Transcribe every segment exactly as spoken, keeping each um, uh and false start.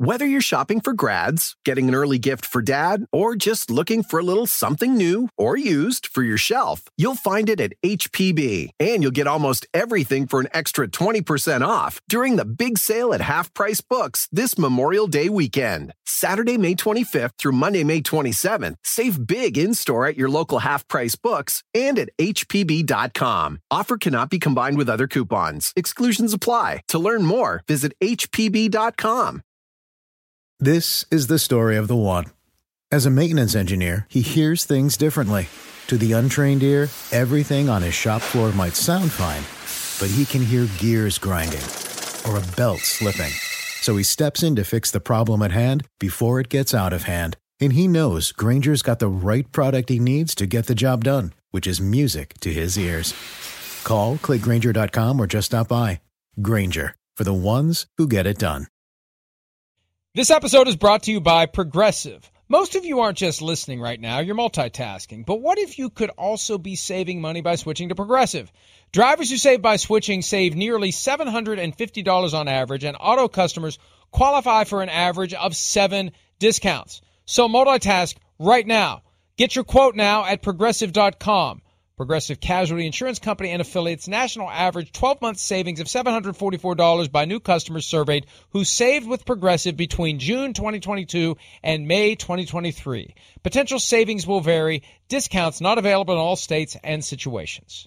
Whether you're shopping for grads, getting an early gift for dad, or just looking for a little something new or used for your shelf, you'll find it at H P B. And you'll get almost everything for an extra twenty percent off during the big sale at Half Price Books this Memorial Day weekend. Saturday, May twenty-fifth through Monday, May twenty-seventh. Save big in-store at your local Half Price Books and at H P B dot com. Offer cannot be combined with other coupons. Exclusions apply. To learn more, visit H P B dot com. This is the story of the one. As a maintenance engineer, he hears things differently. To the untrained ear, everything on his shop floor might sound fine, but he can hear gears grinding or a belt slipping. So he steps in to fix the problem at hand before it gets out of hand. And he knows Grainger's got the right product he needs to get the job done, which is music to his ears. Call, click Grainger dot com, or just stop by. Grainger, for the ones who get it done. This episode is brought to you by Progressive. Most of you aren't just listening right now, you're multitasking. But what if you could also be saving money by switching to Progressive? Drivers who save by switching save nearly seven hundred fifty dollars on average, and auto customers qualify for an average of seven discounts. So multitask right now. Get your quote now at Progressive dot com. Progressive Casualty Insurance Company and affiliates, national average twelve-month savings of seven hundred forty-four dollars by new customers surveyed who saved with Progressive between June twenty twenty-two and May twenty twenty-three. Potential savings will vary. Discounts not available in all states and situations.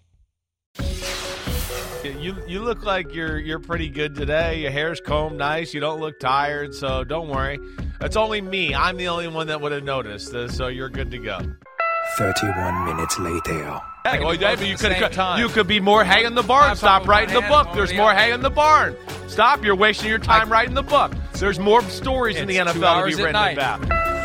You you look like you're you're pretty good today. Your hair's combed nice. You don't look tired, so don't worry. It's only me. I'm the only one that would have noticed this, so you're good to go. thirty-one minutes later. Hey, well, yeah, but you could you could be more hay in the barn. Stop writing the book. There's more hay in the barn. Stop. You're wasting your time writing the book. There's more stories in the N F L to be written about.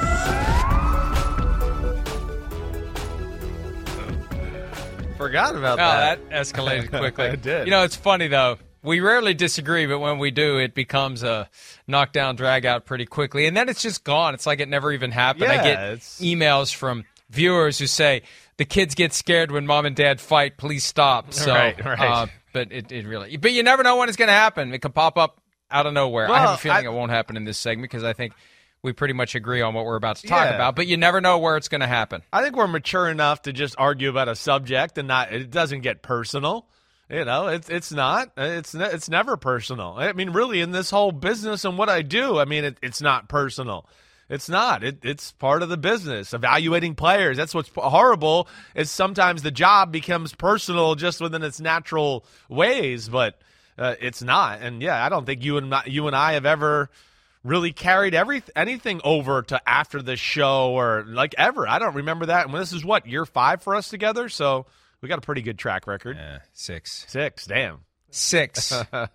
Forgot about oh, that. that escalated quickly. It did. You know, it's funny, though. We rarely disagree, but when we do, it becomes a knockdown, drag out pretty quickly. And then it's just gone. It's like it never even happened. Yeah, I get it's... emails from viewers who say, the kids get scared when mom and dad fight. Please stop. So, right, right. Uh, but it, it really – but you never know when it's going to happen. It could pop up out of nowhere. Well, I have a feeling I, it won't happen in this segment because I think we pretty much agree on what we're about to talk yeah. about. But you never know where it's going to happen. I think we're mature enough to just argue about a subject and not – it doesn't get personal. You know, it's it's not. It's ne- it's never personal. I mean, really, in this whole business and what I do, I mean, it, it's not personal. It's not. It, it's part of the business. Evaluating players. That's what's horrible is sometimes the job becomes personal just within its natural ways, but uh, it's not. And, yeah, I don't think you and not, you and I have ever really carried every, anything over to after the show or, like, ever. I don't remember that. And this is, what, year five for us together? So – we got a pretty good track record. Yeah, six. Six, damn. Six.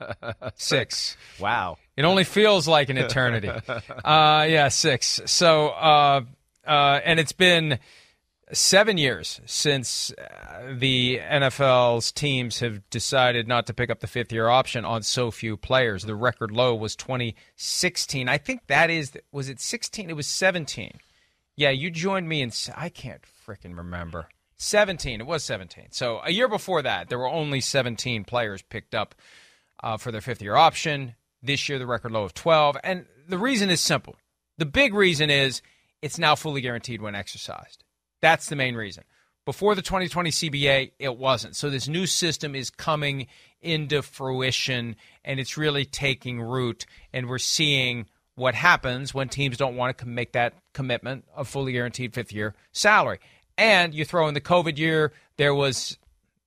Six. Wow. It only feels like an eternity. uh, yeah, six. So, uh, uh, and it's been seven years since the N F L's teams have decided not to pick up the fifth-year option on so few players. The record low was twenty sixteen. I think that is, was it sixteen? It was seventeen. Yeah, you joined me in, I can't freaking remember. seventeen. It was seventeen. So a year before that, there were only seventeen players picked up uh, for their fifth-year option. This year, the record low of twelve. And the reason is simple. The big reason is it's now fully guaranteed when exercised. That's the main reason. Before the twenty twenty C B A, it wasn't. So this new system is coming into fruition, and it's really taking root. And we're seeing what happens when teams don't want to make that commitment of fully guaranteed fifth-year salary. And you throw in the COVID year, there was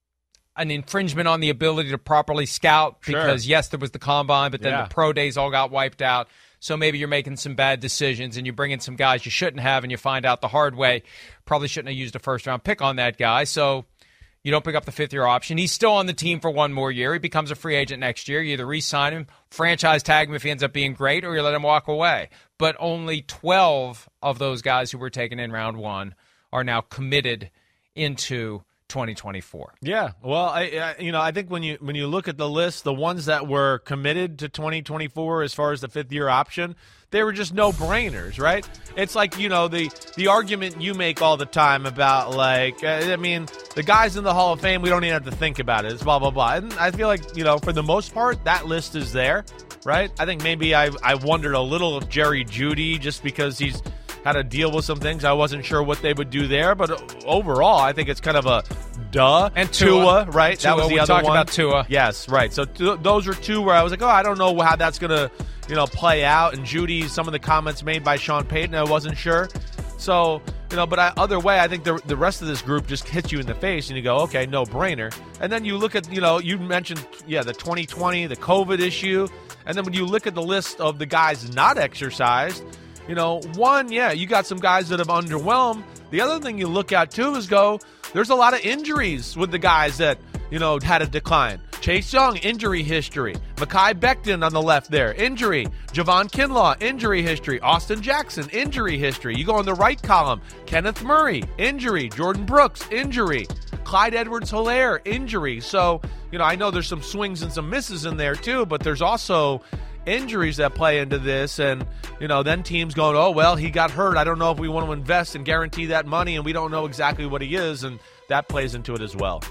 an infringement on the ability to properly scout because, sure. yes, there was the combine, but then yeah. the pro days all got wiped out. So maybe you're making some bad decisions and you bring in some guys you shouldn't have and you find out the hard way. Probably shouldn't have used a first-round pick on that guy. So you don't pick up the fifth-year option. He's still on the team for one more year. He becomes a free agent next year. You either re-sign him, franchise tag him if he ends up being great, or you let him walk away. But only twelve of those guys who were taken in round one are now committed into twenty twenty-four. Yeah, well, I, I you know I think when you when you look at the list, the ones that were committed to twenty twenty-four as far as the fifth year option, they were just no brainers, right? It's like, you know, the the argument you make all the time about, like, uh, I mean, the guys in the Hall of Fame, we don't even have to think about it. It's blah blah blah. And I feel like, you know, for the most part, that list is there, right? I think maybe I I wondered a little of Jerry Jeudy just because he's had to deal with some things. I wasn't sure what they would do there, but overall, I think it's kind of a duh. And Tua, Tua right? Tua, that was the we other talked one. about Tua. Yes, right. So t- those are two where I was like, oh, I don't know how that's going to, you know, play out. And Jeudy, some of the comments made by Sean Payton, I wasn't sure. So, you know, but I, other way, I think the the rest of this group just hits you in the face and you go, okay, no brainer. And then you look at, you know, you mentioned, yeah, the twenty twenty, the COVID issue. And then when you look at the list of the guys not exercised, you know, one, yeah, you got some guys that have underwhelmed. The other thing you look at, too, is go, there's a lot of injuries with the guys that, you know, had a decline. Chase Young, injury history. Mekhi Becton on the left there, injury. Javon Kinlaw, injury history. Austin Jackson, injury history. You go on the right column, Kenneth Murray, injury. Jordan Brooks, injury. Clyde Edwards-Helaire, injury. So, you know, I know there's some swings and some misses in there, too, but there's also injuries that play into this, and, you know, then teams going, oh, well, he got hurt. I don't know if we want to invest and guarantee that money, and we don't know exactly what he is, and that plays into it as well.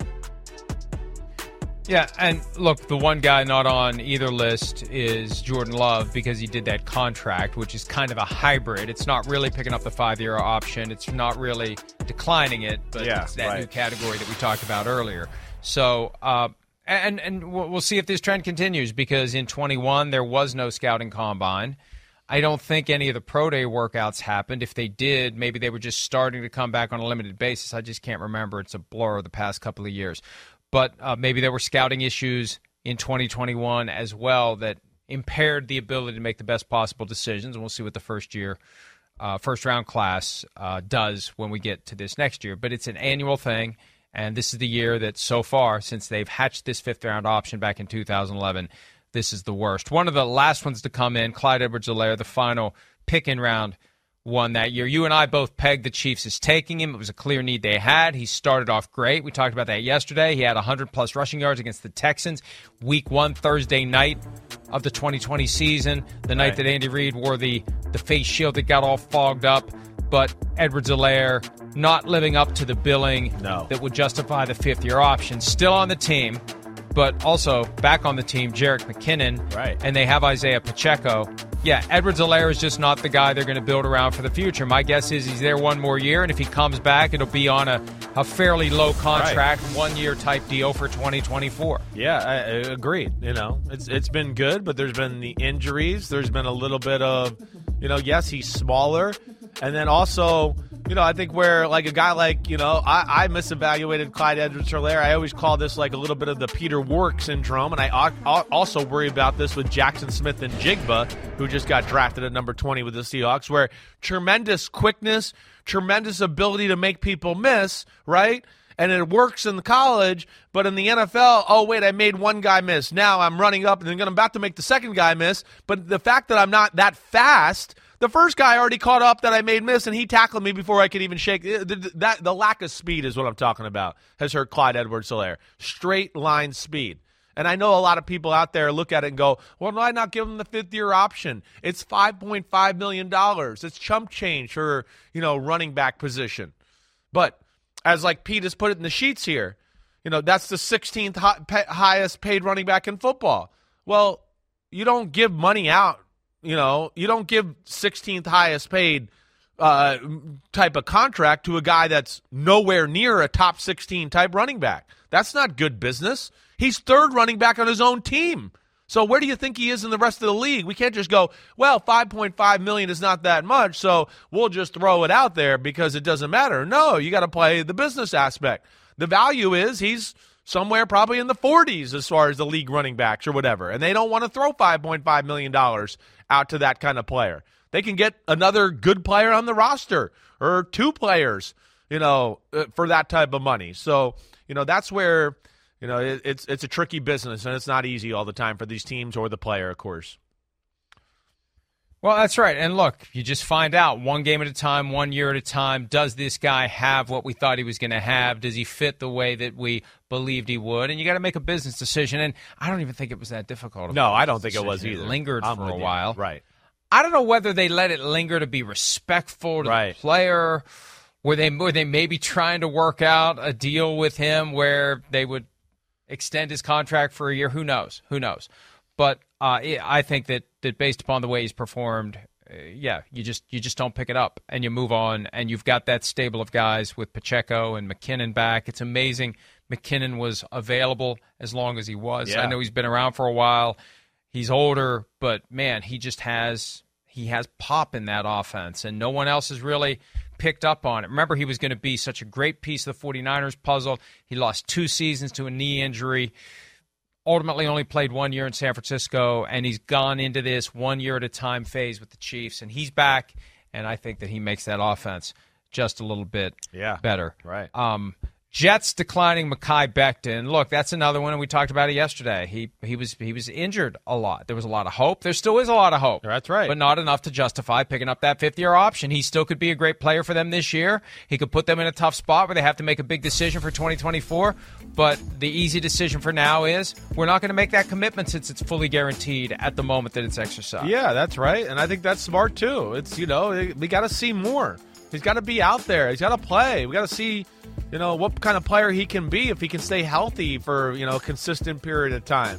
Yeah, and look, the one guy not on either list is Jordan Love because he did that contract, which is kind of a hybrid. It's not really picking up the five-year option. It's not really declining it, but yeah, it's that right. new category that we talked about earlier. So, uh, and and we'll see if this trend continues because in twenty-one there was no scouting combine. I don't think any of the pro day workouts happened. If they did, maybe they were just starting to come back on a limited basis. I just can't remember. It's a blur of the past couple of years. But uh, maybe there were scouting issues in twenty twenty-one as well that impaired the ability to make the best possible decisions. And we'll see what the first year, uh, first round class uh, does when we get to this next year. But it's an annual thing, and this is the year that so far, since they've hatched this fifth round option back in two thousand eleven, this is the worst. One of the last ones to come in, Clyde Edwards-Helaire, the final pick in round one that year. You and I both pegged the Chiefs as taking him. It was a clear need they had. He started off great. We talked about that yesterday. He had one hundred plus rushing yards against the Texans. Week one, Thursday night of the twenty twenty season, the night right. that Andy Reid wore the, the face shield that got all fogged up. But Edwards-Helaire not living up to the billing no. that would justify the fifth-year option. Still on the team, but also back on the team, Jerick McKinnon. Right. And they have Isaiah Pacheco. Yeah, Edwards-Helaire is just not the guy they're going to build around for the future. My guess is he's there one more year, and if he comes back, it'll be on a, a fairly low contract, right. one-year type deal for twenty twenty-four. Yeah, I, I agree. You know, it's it's been good, but there's been the injuries. There's been a little bit of, you know, yes, he's smaller. And then also, you know, I think where, like, a guy like, you know, I, I misevaluated Clyde Edwards-Helaire. I always call this, like, a little bit of the Peter Warrick syndrome. And I also worry about this with Jackson Smith and Jigba, who just got drafted at number twenty with the Seahawks, where tremendous quickness, tremendous ability to make people miss, right? And it works in the college, but in the N F L, oh, wait, I made one guy miss. Now I'm running up, and then I'm about to make the second guy miss. But the fact that I'm not that fast, the first guy already caught up that I made miss, and he tackled me before I could even shake. The, that, the lack of speed is what I'm talking about, has hurt Clyde Edwards-Helaire. Straight line speed. And I know a lot of people out there look at it and go, well, why not give him the fifth-year option? It's five point five million dollars. It's chump change for, you know, running back position. But as like Pete has put it in the sheets here, you know, that's the sixteenth highest paid running back in football. Well, you don't give money out, you know, you don't give sixteenth highest paid uh, type of contract to a guy that's nowhere near a top sixteen type running back. That's not good business. He's third running back on his own team. So where do you think he is in the rest of the league? We can't just go, well, five point five million dollars is not that much, so we'll just throw it out there because it doesn't matter. No, you got to play the business aspect. The value is he's somewhere probably in the forties as far as the league running backs or whatever, and they don't want to throw five point five million dollars out to that kind of player. They can get another good player on the roster or two players, you know, for that type of money. So, you know, that's where, you know, it, it's it's a tricky business, and it's not easy all the time for these teams or the player, of course. Well, that's right. And look, you just find out one game at a time, one year at a time. Does this guy have what we thought he was going to have? Does he fit the way that we believed he would? And you got to make a business decision. And I don't even think it was that difficult. No, I don't think it was either. It lingered I'm for a with you. while. Right. I don't know whether they let it linger to be respectful to right. the player. Were they, were they maybe trying to work out a deal with him where they would extend his contract for a year? Who knows? Who knows? But uh, I think that, that based upon the way he's performed, uh, yeah, you just you just don't pick it up and you move on. And you've got that stable of guys with Pacheco and McKinnon back. It's amazing McKinnon was available as long as he was. Yeah. I know he's been around for a while. He's older, but, man, he just has he has pop in that offense, and no one else has really picked up on it. Remember, he was going to be such a great piece of the 49ers puzzle. He lost two seasons to a knee injury. Ultimately only played one year in San Francisco, and he's gone into this one year at a time phase with the Chiefs, and he's back, and I think that he makes that offense just a little bit yeah, better. Right. Um, Jets declining Mekhi Becton. Look, that's another one, and we talked about it yesterday. He he was he was injured a lot. There was a lot of hope. There still is a lot of hope. That's right. But not enough to justify picking up that fifth-year option. He still could be a great player for them this year. He could put them in a tough spot where they have to make a big decision for twenty twenty-four. But the easy decision for now is we're not going to make that commitment since it's fully guaranteed at the moment that it's exercised. Yeah, that's right. And I think that's smart, too. It's, you know, we got to see more. He's got to be out there. He's got to play. We got to see, you know, what kind of player he can be if he can stay healthy for, you know, a consistent period of time.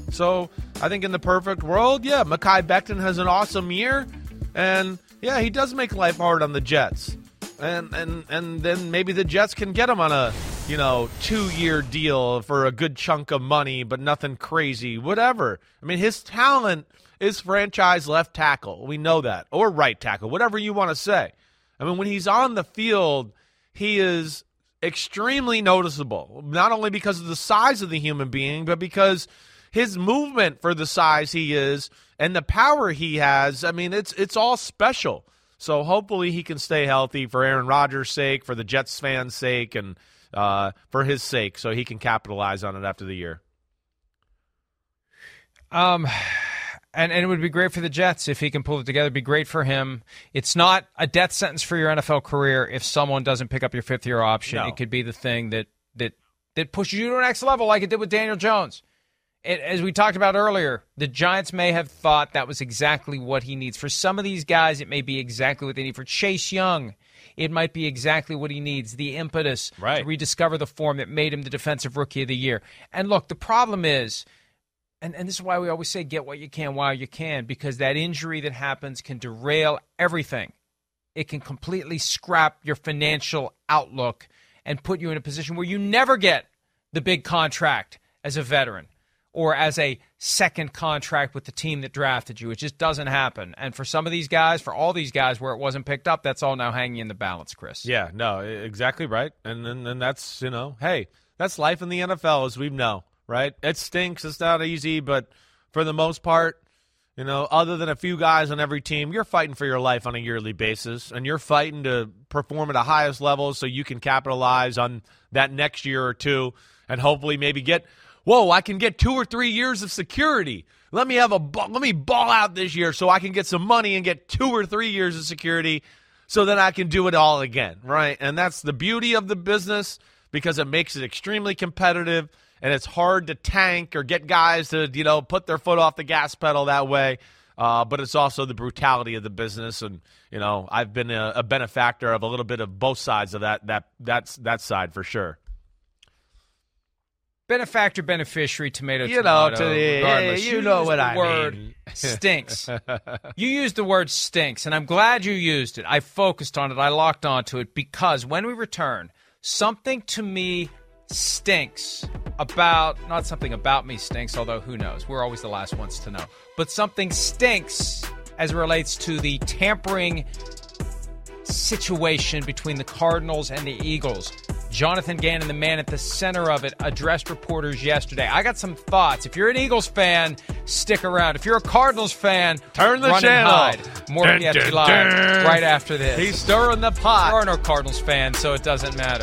So I think in the perfect world, yeah, Mekhi Becton has an awesome year. And, yeah, he does make life hard on the Jets. And and and then maybe the Jets can get him on a, you know, two-year deal for a good chunk of money, but nothing crazy, whatever. I mean, his talent is franchise left tackle. We know that. Or right tackle, whatever you want to say. I mean, when he's on the field, he is extremely noticeable, not only because of the size of the human being, but because his movement for the size he is and the power he has. I mean, it's it's all special. So hopefully he can stay healthy for Aaron Rodgers' sake, for the Jets fans' sake, and uh, for his sake, so he can capitalize on it after the year. Um, and, and it would be great for the Jets if he can pull it together. It'd be great for him. It's not a death sentence for your N F L career if someone doesn't pick up your fifth-year option. No. It could be the thing that, that, that pushes you to the next level like it did with Daniel Jones. It, as we talked about earlier, the Giants may have thought that was exactly what he needs. For some of these guys, it may be exactly what they need. For Chase Young, it might be exactly what he needs, the impetus right. to rediscover the form that made him the Defensive Rookie of the Year. And look, the problem is, and, and this is why we always say get what you can while you can, because that injury that happens can derail everything. It can completely scrap your financial outlook and put you in a position where you never get the big contract as a veteran or as a second contract with the team that drafted you. It just doesn't happen. And for some of these guys, for all these guys where it wasn't picked up, that's all now hanging in the balance, Chris. Yeah, no, exactly right. And then and, and that's, you know, hey, that's life in the N F L, as we know, right? It stinks. It's not easy, but for the most part, you know, other than a few guys on every team, you're fighting for your life on a yearly basis, and you're fighting to perform at the highest level so you can capitalize on that next year or two and hopefully maybe get – whoa, I can get two or three years of security. Let me have a let me ball out this year so I can get some money and get two or three years of security so that I can do it all again, right? And that's the beauty of the business because it makes it extremely competitive and it's hard to tank or get guys to, you know, put their foot off the gas pedal that way. Uh, but it's also the brutality of the business, and you know, I've been a, a benefactor of a little bit of both sides of that that that's that side for sure. Benefactor, beneficiary, tomato, you know, tomato, to the, regardless. You, you you know used what the I word mean. Stinks. You used the word stinks, and I'm glad you used it. I focused on it. I locked onto it because when we return, something to me stinks about, not something about me stinks, although who knows? We're always the last ones to know. But something stinks as it relates to the tampering situation between the Cardinals and the Eagles. Jonathan Gannon, the man at the center of it, addressed reporters yesterday. I got some thoughts. If you're an Eagles fan, stick around. If you're a Cardinals fan, turn the run channel. And hide. More dun, Pietri dun, Live dun. right after this. He's stirring the pot. There are no Cardinals fans, so it doesn't matter.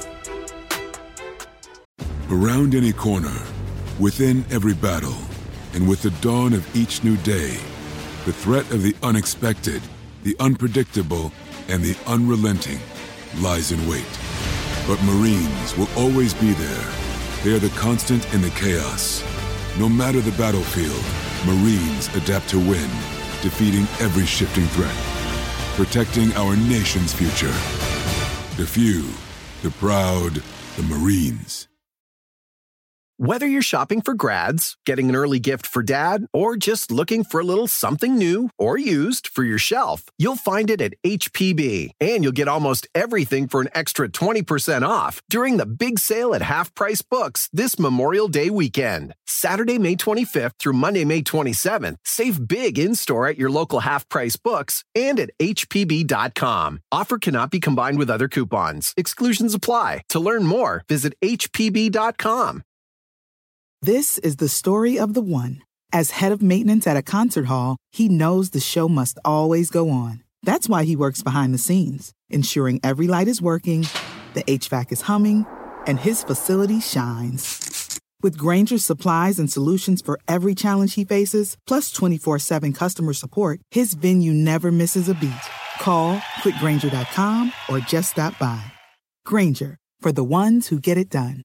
Around any corner, within every battle, And with the dawn of each new day, the threat of the unexpected, the unpredictable, and the unrelenting lies in wait. But Marines will always be there. They are the constant in the chaos. No matter the battlefield, Marines adapt to win, defeating every shifting threat, protecting our nation's future. The few, the proud, the Marines. Whether you're shopping for grads, getting an early gift for dad, or just looking for a little something new or used for your shelf, you'll find it at H P B. And you'll get almost everything for an extra twenty percent off during the big sale at Half Price Books this Memorial Day weekend. Saturday, May twenty-fifth through Monday, May twenty-seventh. Save big in-store at your local Half Price Books and at H P B dot com. Offer cannot be combined with other coupons. Exclusions apply. To learn more, visit H P B dot com. This is the story of the one. As head of maintenance at a concert hall, he knows the show must always go on. That's why he works behind the scenes, ensuring every light is working, the H V A C is humming, and his facility shines. With Grainger's supplies and solutions for every challenge he faces, plus twenty-four seven customer support, his venue never misses a beat. Call quick grainger dot com or just stop by. Grainger, for the ones who get it done.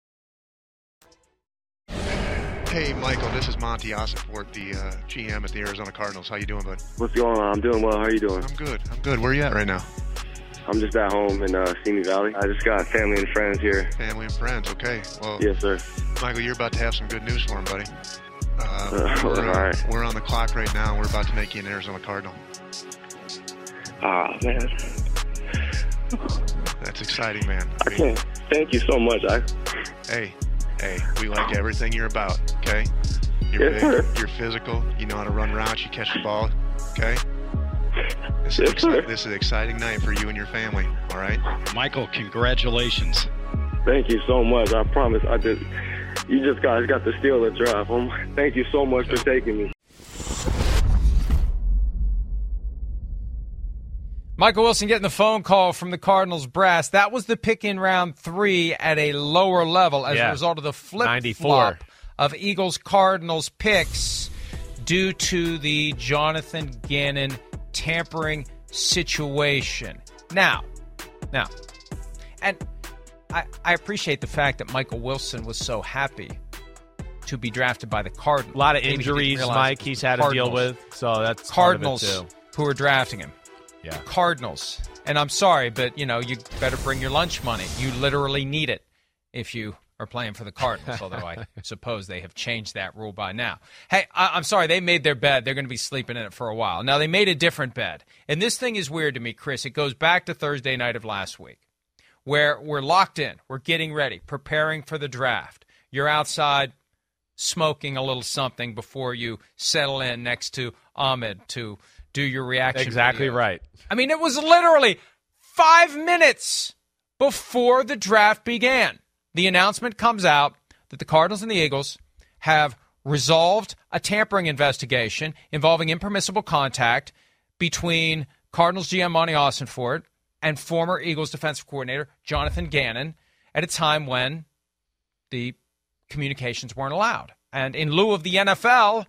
Hey, Michael, this is Monty Ossenfort, the uh, G M at the Arizona Cardinals. How you doing, bud? What's going on? I'm doing well. How are you doing? I'm good. I'm good. Where are you at right now? I'm just at home in uh, Simi Valley. I just got family and friends here. Family and friends, okay. Well, yes, sir. Michael, you're about to have some good news for him, buddy. Uh, uh, we're, all right. we're on the clock right now, and we're about to make you an Arizona Cardinal. Ah, oh, man. That's exciting, man. I can't. Thank you so much. I... Hey, hey, we like everything you're about, okay? You're yes, big, sir. You're physical, you know how to run routes, you catch the ball, okay? This is, yes, exci- sir. this is an exciting night for you and your family, all right? Michael, congratulations. Thank you so much. I promise I did. You just guys got to steal the drive. Um, thank you so much for taking me. Michael Wilson getting the phone call from the Cardinals brass. That was the pick in round three at a lower level as yeah. a result of the flip-flop of Eagles-Cardinals picks due to the Jonathan Gannon tampering situation. Now, now, and I, I appreciate the fact that Michael Wilson was so happy to be drafted by the Cardinals. A lot of Maybe injuries, he Mike, he's had to deal with, so that's Cardinals part of it too. Who are drafting him. Yeah. Cardinals. And I'm sorry, but, you know, you better bring your lunch money. You literally need it if you are playing for the Cardinals, although I suppose they have changed that rule by now. Hey, I- I'm sorry, they made their bed. They're going to be sleeping in it for a while. Now, they made a different bed. And this thing is weird to me, Chris. It goes back to Thursday night of last week, where we're locked in. We're getting ready, preparing for the draft. You're outside smoking a little something before you settle in next to Ahmed to do your reaction Exactly videos. right. I mean, it was literally five minutes before the draft began. The announcement comes out that the Cardinals and the Eagles have resolved a tampering investigation involving impermissible contact between Cardinals G M Monty Ossenfort and former Eagles defensive coordinator Jonathan Gannon at a time when the communications weren't allowed. And in lieu of the N F L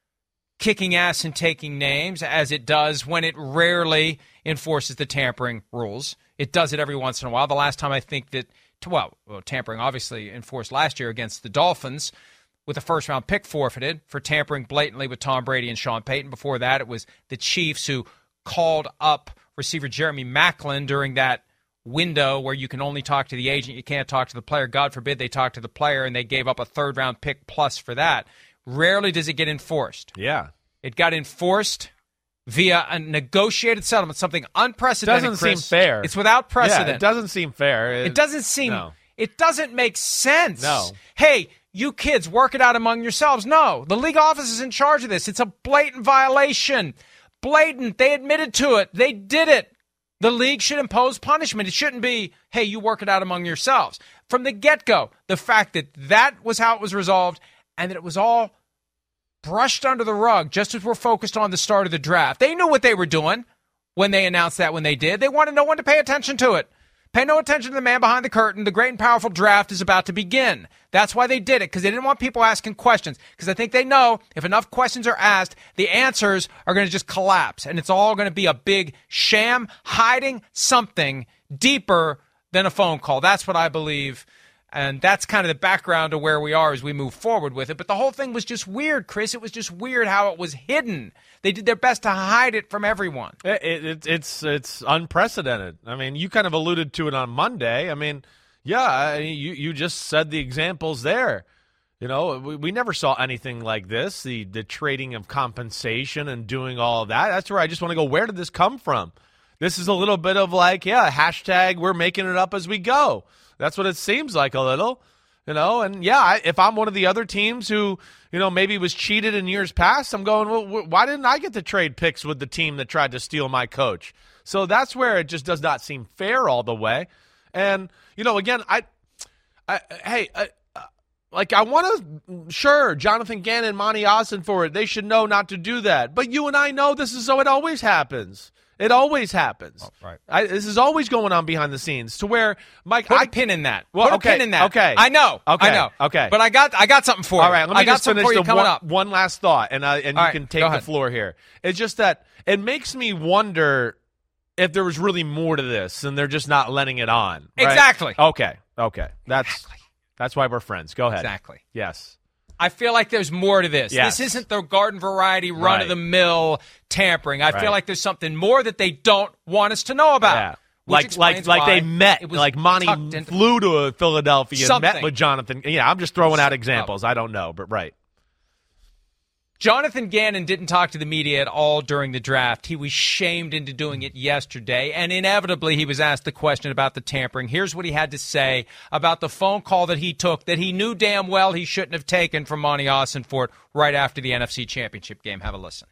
kicking ass and taking names, as it does when it rarely enforces the tampering rules. It does it every once in a while. The last time I think that, well, well tampering obviously enforced last year against the Dolphins with a first-round pick forfeited for tampering blatantly with Tom Brady and Sean Payton. Before that, it was the Chiefs who called up receiver Jeremy Maclin during that window where you can only talk to the agent, you can't talk to the player. God forbid they talk to the player, and they gave up a third-round pick plus for that. Rarely does it get enforced. Yeah. It got enforced via a negotiated settlement, something unprecedented. Doesn't Chris. seem fair. It's without precedent. Yeah, it doesn't seem fair. It, it doesn't seem, no. it doesn't make sense. No. Hey, you kids, work it out among yourselves. No, the league office is in charge of this. It's a blatant violation. Blatant. They admitted to it. They did it. The league should impose punishment. It shouldn't be, hey, you work it out among yourselves. From the get-go, the fact that that was how it was resolved and that it was all brushed under the rug just as we're focused on the start of the draft. They knew what they were doing when they announced that when they did. They wanted no one to pay attention to it Pay no attention to the man behind the curtain. The great and powerful draft is about to begin. That's why they did it, because they didn't want people asking questions. Because I think they know if enough questions are asked, the answers are going to just collapse. And it's all going to be a big sham hiding something deeper than a phone call. That's what I believe. And that's kind of the background of where we are as we move forward with it. But the whole thing was just weird, Chris. It was just weird how it was hidden. They did their best to hide it from everyone. It, it, it's it's unprecedented. I mean, you kind of alluded to it on Monday. I mean, yeah, you, you just said the examples there. You know, we, we never saw anything like this, the, the trading of compensation and doing all of that. That's where I just want to go, where did this come from? This is a little bit of like, yeah, hashtag we're making it up as we go. That's what it seems like a little, you know. And, yeah, I, if I'm one of the other teams who, you know, maybe was cheated in years past, I'm going, well, why didn't I get to trade picks with the team that tried to steal my coach? So that's where it just does not seem fair all the way. And, you know, again, I, I hey, I, like I want to, sure, Jonathan Gannon, Monty Ossenfort, they should know not to do that. But you and I know this is how it always happens. It always happens. Oh, right. I, this is always going on behind the scenes to where, Mike, put I a pin in that. Well, put okay, a pin in that. Okay. I know. Okay. I know. Okay. But I got I got something for you. All right. Let me I got just finish for you the coming one, up. one last thought, and uh, and you All can right, take go the ahead. floor here. It's just that it makes me wonder if there was really more to this, and they're just not letting it on. Right? Exactly. Okay. Okay. That's Exactly. that's why we're friends. Go ahead. Exactly. Yes. I feel like there's more to this. Yes. This isn't the garden variety run-of-the-mill tampering. I Right. feel like there's something more that they don't want us to know about. Yeah. Which Like like like explains they why met, it was like Monty tucked into- flew to Philadelphia and Something. met with Jonathan. Yeah, I'm just throwing out examples. I don't know, but right. Jonathan Gannon didn't talk to the media at all during the draft. He was shamed into doing it yesterday, and inevitably he was asked the question about the tampering. Here's what he had to say about the phone call that he took that he knew damn well he shouldn't have taken from Monty Ossenfort right after the N F C Championship game. Have a listen.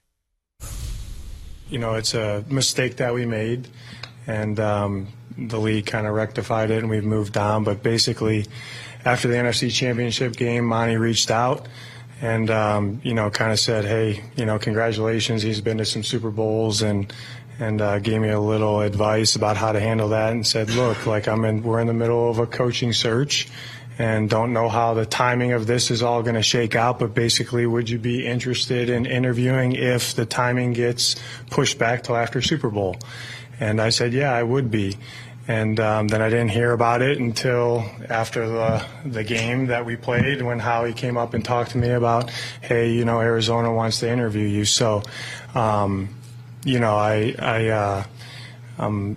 You know, it's a mistake that we made, and um, the league kind of rectified it, and we've moved on. But basically, after the N F C Championship game, Monty reached out and, um, you know, kind of said, hey, you know, congratulations. He's been to some Super Bowls and and uh, gave me a little advice about how to handle that and said, look, like I'm in, we're in the middle of a coaching search and don't know how the timing of this is all going to shake out. But basically, would you be interested in interviewing if the timing gets pushed back till after Super Bowl? And I said, yeah, I would be. And um, then I didn't hear about it until after the the game that we played, when Howie came up and talked to me about, hey, you know, Arizona wants to interview you. So, um, you know, I, I uh, um,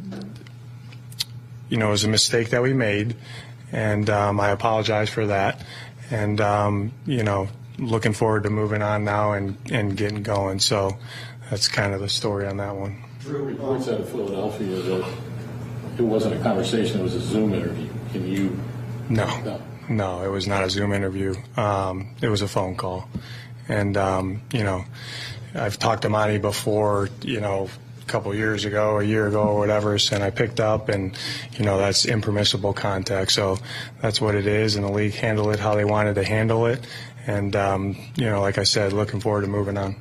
you know, it was a mistake that we made, and um, I apologize for that. And, um, you know, looking forward to moving on now and, and getting going. So that's kind of the story on that one. Drew, reports out of Philadelphia that it wasn't a conversation, it was a Zoom interview. Can you? No, no, no it was not a Zoom interview. Um, it was a phone call. And, um, you know, I've talked to Monty before, you know, a couple of years ago, a year ago or whatever, and I picked up, and, you know, that's impermissible contact. So that's what it is, and the league handled it how they wanted to handle it. And, um, you know, like I said, looking forward to moving on.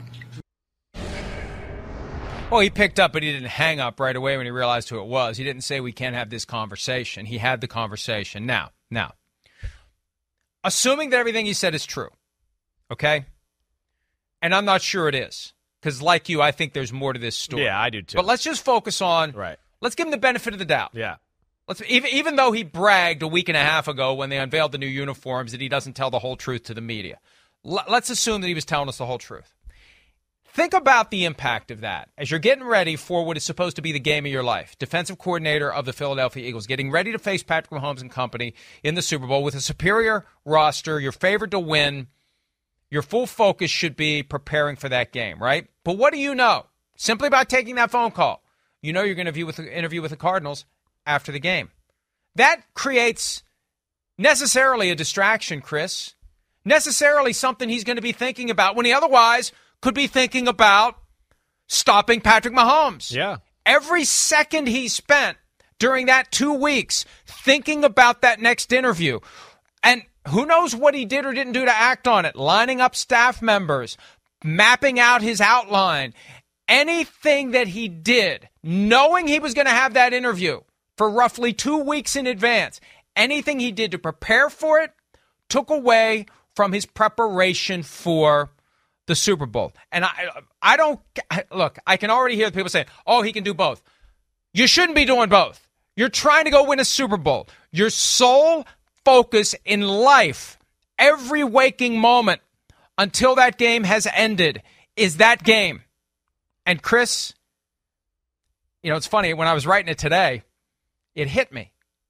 Well, he picked up, but he didn't hang up right away when he realized who it was. He didn't say we can't have this conversation. He had the conversation. Now, now, assuming that everything he said is true, okay? And I'm not sure it is, because like you, I think there's more to this story. Yeah, I do too. But let's just focus on, right. Let's give him the benefit of the doubt. Yeah. Let's even even though he bragged a week and a half ago when they unveiled the new uniforms that he doesn't tell the whole truth to the media. L- let's assume that he was telling us the whole truth. Think about the impact of that as you're getting ready for what is supposed to be the game of your life. Defensive coordinator of the Philadelphia Eagles, getting ready to face Patrick Mahomes and company in the Super Bowl with a superior roster, you're favored to win. Your full focus should be preparing for that game, right? But what do you know? Simply by taking that phone call, you know you're going to view with the, interview with the Cardinals after the game. That creates necessarily a distraction, Chris. Necessarily something he's going to be thinking about when he otherwise could be thinking about stopping Patrick Mahomes. Yeah. Every second he spent during that two weeks thinking about that next interview. And who knows what he did or didn't do to act on it. Lining up staff members, mapping out his outline. Anything that he did, knowing he was going to have that interview, for roughly two weeks in advance. Anything he did to prepare for it took away from his preparation for the Super Bowl. And I I don't, look, I can already hear the people saying, oh, he can do both. You shouldn't be doing both. You're trying to go win a Super Bowl. Your sole focus in life, every waking moment until that game has ended, is that game. And Chris, you know, it's funny, when I was writing it today, it hit me.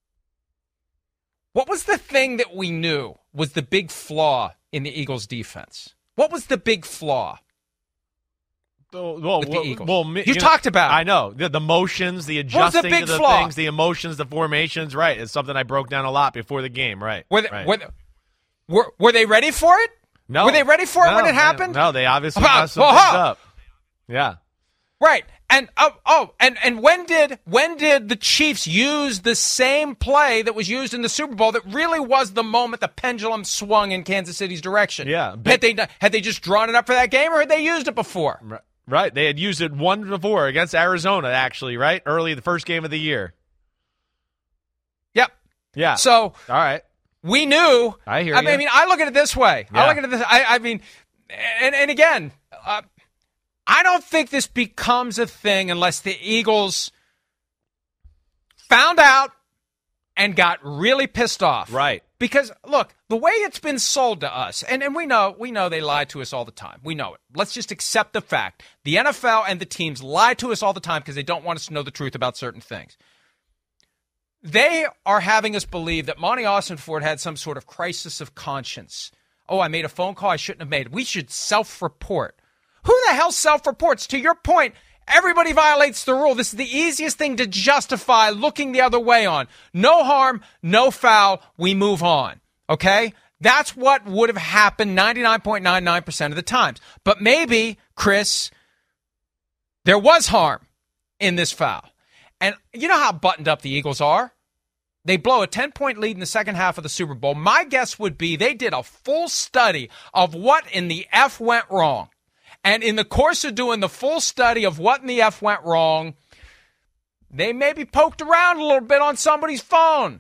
What was the thing that we knew was the big flaw in the Eagles' defense? What was the big flaw well, well, with the well, Eagles? Well, you, you talked know, about it. I know. The, the motions, the adjusting the big to the flaw? things, the emotions, the formations, right. It's something I broke down a lot before the game, right. Were they, right. Were, they, were, were they ready for it? No. Were they ready for it no, when it happened? No, they obviously About, messed some well, things huh. up. Yeah. Right. And oh, oh and, and when did when did the Chiefs use the same play that was used in the Super Bowl that really was the moment the pendulum swung in Kansas City's direction? Yeah. Had they had they just drawn it up for that game, or had they used it before? Right. They had used it one before against Arizona, actually, right? Early the first game of the year. Yep. Yeah. So all right. We knew. I hear I you. mean, I mean, I look at it this way. Yeah. I look at it this. I, I mean, and and again, uh, I don't think this becomes a thing unless the Eagles found out and got really pissed off. Right. Because look, the way it's been sold to us, and, and we know we know they lie to us all the time. We know it. Let's just accept the fact. The N F L and the teams lie to us all the time because they don't want us to know the truth about certain things. They are having us believe that Monty Ossenfort had some sort of crisis of conscience. Oh, I made a phone call I shouldn't have made. We should self-report. Who the hell self-reports? To your point, everybody violates the rule. This is the easiest thing to justify looking the other way on. No harm, no foul, we move on. Okay? That's what would have happened ninety-nine point nine nine percent of the times. But maybe, Chris, there was harm in this foul. And you know how buttoned up the Eagles are? They blow a ten-point lead in the second half of the Super Bowl. My guess would be they did a full study of what in the F went wrong. And in the course of doing the full study of what in the F went wrong, they maybe poked around a little bit on somebody's phone.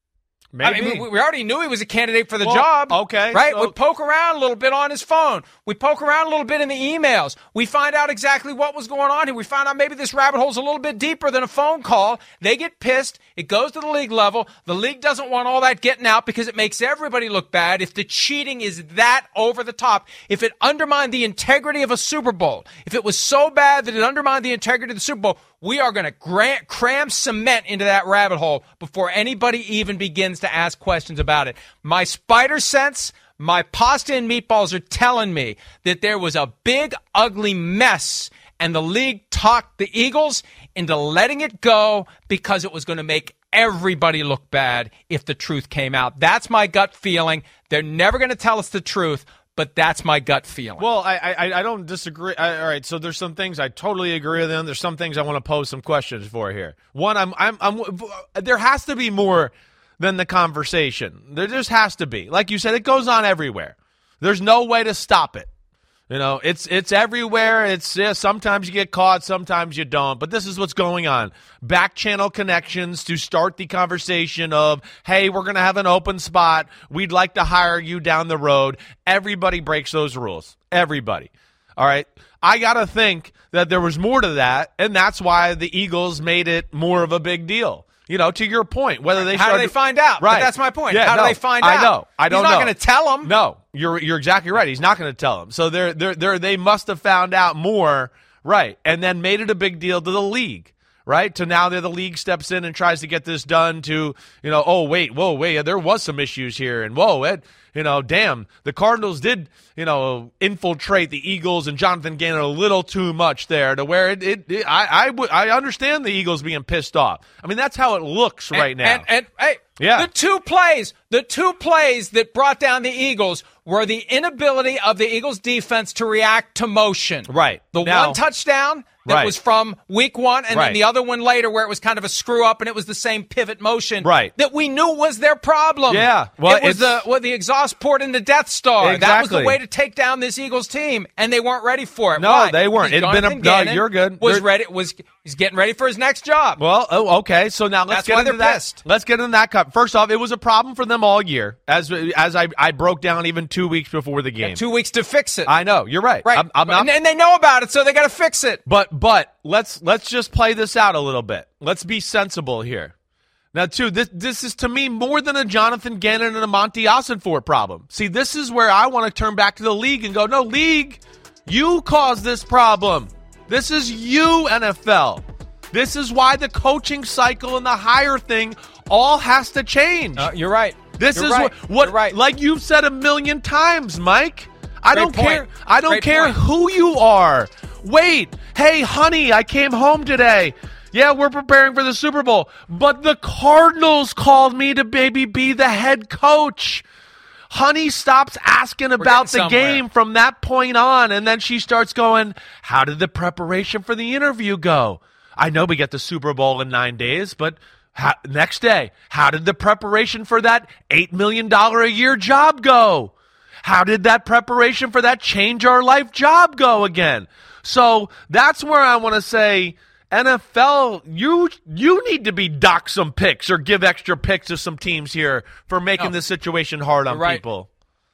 Maybe. I mean, we, we already knew he was a candidate for the well, job. Okay. Right? So- we poke around a little bit on his phone. We poke around a little bit in the emails. We find out exactly what was going on here. We find out maybe this rabbit hole's a little bit deeper than a phone call. They get pissed. It goes to the league level. The league doesn't want all that getting out because it makes everybody look bad. If the cheating is that over the top, if it undermined the integrity of a Super Bowl, if it was so bad that it undermined the integrity of the Super Bowl, we are going to grant, cram cement into that rabbit hole before anybody even begins to ask questions about it. My spider sense, my pasta and meatballs are telling me that there was a big, ugly mess, and the league talked the Eagles into letting it go because it was going to make everybody look bad if the truth came out. That's my gut feeling. They're never going to tell us the truth, but that's my gut feeling. Well, I I, I don't disagree. I, all right, so there's some things I totally agree with them. There's some things I want to pose some questions for here. One, I'm I'm I'm there has to be more than the conversation. There just has to be. Like you said, it goes on everywhere. There's no way to stop it. You know, it's it's everywhere. It's yeah, sometimes you get caught, sometimes you don't. But this is what's going on. Back channel connections to start the conversation of, hey, we're going to have an open spot. We'd like to hire you down the road. Everybody breaks those rules. Everybody. All right. I got to think that there was more to that, and that's why the Eagles made it more of a big deal. You know, to your point, whether they how started, do they find out? Right. But that's my point. Yeah, how no, do they find I out? I know. I don't He's not know. going to tell them. No, you're you're exactly right. He's not going to tell them. So they're they're they they must have found out more, right? And then made it a big deal to the league, right? To now that the league steps in and tries to get this done. To you know, oh wait, whoa, wait, there was some issues here, and whoa, it, you know, damn, the Cardinals did, you know, infiltrate the Eagles and Jonathan Gannon a little too much there to where it, it, it I, I, w- I understand the Eagles being pissed off. I mean, that's how it looks right and, now. And, and hey, yeah. the two plays, the two plays that brought down the Eagles were the inability of the Eagles defense to react to motion. Right. The Now- one touchdown that Right. was from week one, and Right. then the other one later where it was kind of a screw up and it was the same pivot motion Right. that we knew was their problem. Yeah. Well, it was it's- the, well, the exhaustion Passport and the Death Star. Exactly. That was the way to take down this Eagles team, and they weren't ready for it. No, Why? they weren't. Because It'd been a no. Gannon You're good. Was They're, ready. Was he's getting ready for his next job? Well, oh, okay. So now let's That's get why into they're that. pissed. Let's get into that cup. First off, it was a problem for them all year, as as I, I broke down even two weeks before the game. Two weeks to fix it. I know. You're right. Right. I'm, I'm not, and, and they know about it, so they got to fix it. But but let's let's just play this out a little bit. Let's be sensible here. Now, too, this this is to me more than a Jonathan Gannon and a Monty Ossenfort problem. See, this is where I want to turn back to the league and go, no, league, you caused this problem. This is you, N F L. This is why the coaching cycle and the hire thing all has to change. Uh, you're right. This you're is right. what, what you're right. like you've said a million times, Mike. I Great don't point. care. I don't Great care point. who you are. Wait, hey, honey, I came home today. Yeah, we're preparing for the Super Bowl, but the Cardinals called me to maybe be the head coach. Honey stops asking about the somewhere. game from that point on, and then she starts going, how did the preparation for the interview go? I know we get the Super Bowl in nine days, but how, next day, how did the preparation for that eight million dollars a year job go? How did that preparation for that change our life job go again? So that's where I want to say, N F L, you you need to be dock some picks or give extra picks to some teams here for making No. this situation hard on You're right. people.